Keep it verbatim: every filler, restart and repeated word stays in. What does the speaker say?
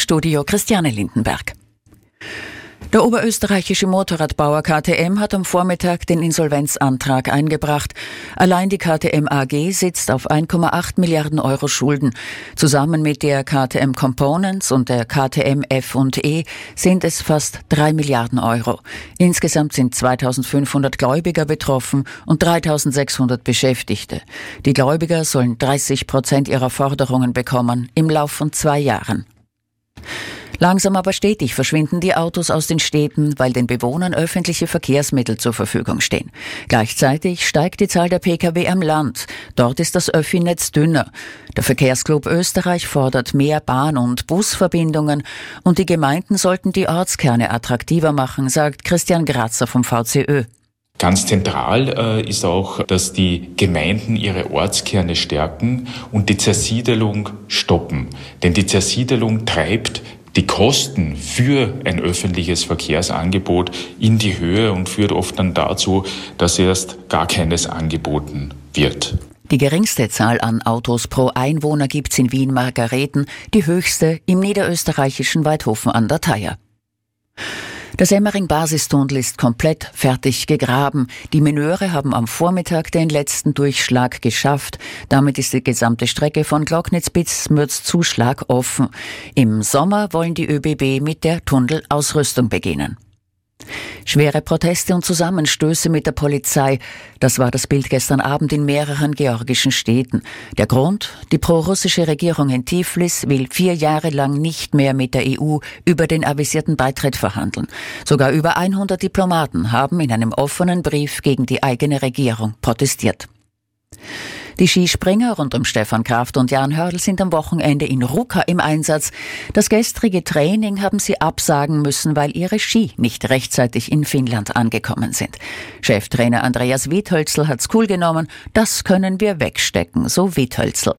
Studio Christiane Lindenberg. Der oberösterreichische Motorradbauer K T M hat am Vormittag den Insolvenzantrag eingebracht. Allein die K T M A G sitzt auf eins Komma acht Milliarden Euro Schulden. Zusammen mit der K T M Components und der K T M F und E sind es fast drei Milliarden Euro. Insgesamt sind zweitausendfünfhundert Gläubiger betroffen und dreitausendsechshundert Beschäftigte. Die Gläubiger sollen dreißig Prozent ihrer Forderungen bekommen im Lauf von zwei Jahren. Langsam aber stetig verschwinden die Autos aus den Städten, weil den Bewohnern öffentliche Verkehrsmittel zur Verfügung stehen. Gleichzeitig steigt die Zahl der Pkw am Land. Dort ist das Öffi-Netz dünner. Der Verkehrsclub Österreich fordert mehr Bahn- und Busverbindungen und die Gemeinden sollten die Ortskerne attraktiver machen, sagt Christian Grazer vom V C Ö. Ganz zentral äh, ist auch, dass die Gemeinden ihre Ortskerne stärken und die Zersiedelung stoppen. Denn die Zersiedelung treibt die Kosten für ein öffentliches Verkehrsangebot in die Höhe und führt oft dann dazu, dass erst gar keines angeboten wird. Die geringste Zahl an Autos pro Einwohner gibt's in Wien-Margareten, die höchste im niederösterreichischen Weidhofen an der Thaya. Der Semmering-Basistunnel ist komplett fertig gegraben. Die Meneure haben am Vormittag den letzten Durchschlag geschafft. Damit ist die gesamte Strecke von Glocknitz bis Mürzzuschlag offen. Im Sommer wollen die ÖBB mit der Tunnelausrüstung beginnen. Schwere Proteste und Zusammenstöße mit der Polizei. Das war das Bild gestern Abend in mehreren georgischen Städten. Der Grund? Die prorussische Regierung in Tiflis will vier Jahre lang nicht mehr mit der E U über den avisierten Beitritt verhandeln. Sogar über hundert Diplomaten haben in einem offenen Brief gegen die eigene Regierung protestiert. Die Skispringer rund um Stefan Kraft und Jan Hörl sind am Wochenende in Ruka im Einsatz. Das gestrige Training haben sie absagen müssen, weil ihre Ski nicht rechtzeitig in Finnland angekommen sind. Cheftrainer Andreas Withölzl hat's cool genommen. Das können wir wegstecken, so Withölzl.